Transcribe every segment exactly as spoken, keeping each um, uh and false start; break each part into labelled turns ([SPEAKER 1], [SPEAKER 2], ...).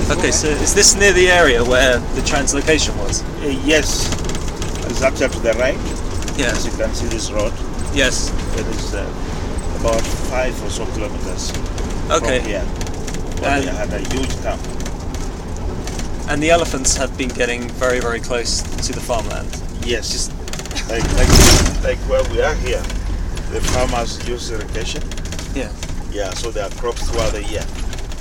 [SPEAKER 1] Okay, so is this near the area where the translocation was?
[SPEAKER 2] Uh, yes, it's actually to the right.
[SPEAKER 1] Yeah.
[SPEAKER 2] As you can see this road.
[SPEAKER 1] Yes.
[SPEAKER 2] It is uh, about five or so kilometers
[SPEAKER 1] Okay.
[SPEAKER 2] from here. Where
[SPEAKER 1] And-
[SPEAKER 2] we had a huge camp.
[SPEAKER 1] And the elephants have been getting very, very close to the farmland.
[SPEAKER 2] Yes,
[SPEAKER 1] Just
[SPEAKER 2] like, like like where we are here. The farmers use irrigation.
[SPEAKER 1] yeah.
[SPEAKER 2] Yeah, so there are crops throughout the year.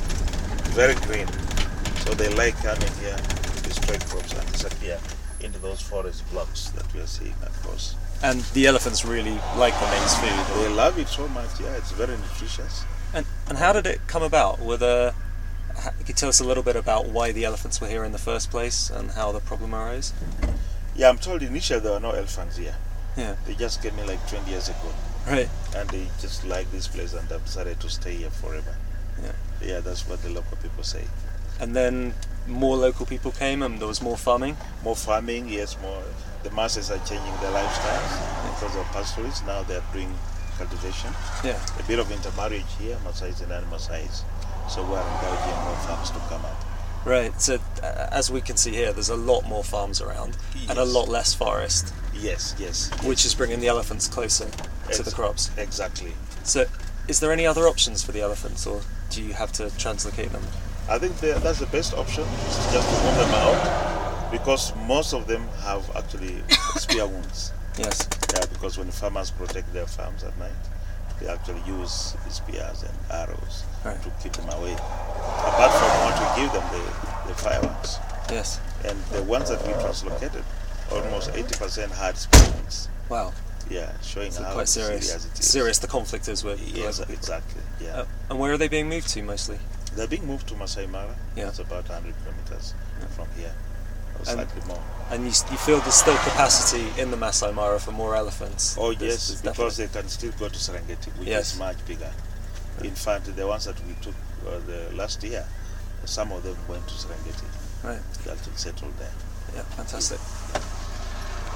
[SPEAKER 2] Very green. So they like coming here to destroy crops and disappear into those forest blocks that we are seeing across.
[SPEAKER 1] And the elephants really like the maize food.
[SPEAKER 2] They love it so much, yeah, it's very nutritious.
[SPEAKER 1] And and how did it come about? Were the ha- Could you tell us a little bit about why the elephants were here in the first place and how the problem arose?
[SPEAKER 2] Yeah, I'm told initially there were no elephants here.
[SPEAKER 1] Yeah.
[SPEAKER 2] They just came in like twenty years ago.
[SPEAKER 1] Right.
[SPEAKER 2] And they just like this place and have decided to stay here forever.
[SPEAKER 1] Yeah.
[SPEAKER 2] Yeah, that's what the local people say.
[SPEAKER 1] And then more local people came and there was more farming.
[SPEAKER 2] More farming, yes, more. The masses are changing their lifestyles because of pastoralists. Now they're doing cultivation.
[SPEAKER 1] Yeah.
[SPEAKER 2] A bit of intermarriage here, Maasais and non-Maasais. So we're encouraging more farms to come up.
[SPEAKER 1] Right. So uh, as we can see here, there's a lot more farms around and a
[SPEAKER 2] Yes.
[SPEAKER 1] lot less forest,
[SPEAKER 2] Yes, yes.
[SPEAKER 1] which is bringing the elephants closer to the
[SPEAKER 2] Ex-
[SPEAKER 1] crops.
[SPEAKER 2] Exactly.
[SPEAKER 1] So, is there any other options for the elephants, or do you have to translocate them?
[SPEAKER 2] I think the, that's the best option, is just to move them out, because most of them have actually spear wounds.
[SPEAKER 1] Yes.
[SPEAKER 2] Yeah, because when farmers protect their farms at night, they actually use spears and arrows
[SPEAKER 1] Right.
[SPEAKER 2] to keep them away. Apart from what we give them, the, the fireworks.
[SPEAKER 1] Yes.
[SPEAKER 2] And the ones that we translocated, almost eighty percent had spear wounds.
[SPEAKER 1] Wow.
[SPEAKER 2] Yeah, showing
[SPEAKER 1] So
[SPEAKER 2] how
[SPEAKER 1] quite serious.
[SPEAKER 2] serious it is.
[SPEAKER 1] Serious the conflict is with
[SPEAKER 2] Yes,
[SPEAKER 1] local people.
[SPEAKER 2] exactly. Yeah.
[SPEAKER 1] Uh, and where are they being moved to mostly?
[SPEAKER 2] They're being moved to Masai Mara.
[SPEAKER 1] Yeah.
[SPEAKER 2] It's about one hundred kilometers from here, or
[SPEAKER 1] And-
[SPEAKER 2] slightly more.
[SPEAKER 1] And you, you feel there's still capacity in the Masai Mara for more elephants?
[SPEAKER 2] Oh
[SPEAKER 1] There's-
[SPEAKER 2] yes,
[SPEAKER 1] there's
[SPEAKER 2] because
[SPEAKER 1] definitely-
[SPEAKER 2] they can still go to Serengeti, which
[SPEAKER 1] Yes.
[SPEAKER 2] is much bigger. In fact, the ones that we took uh, the last year, some of them went to Serengeti.
[SPEAKER 1] Right.
[SPEAKER 2] They actually settled there.
[SPEAKER 1] Yeah, fantastic.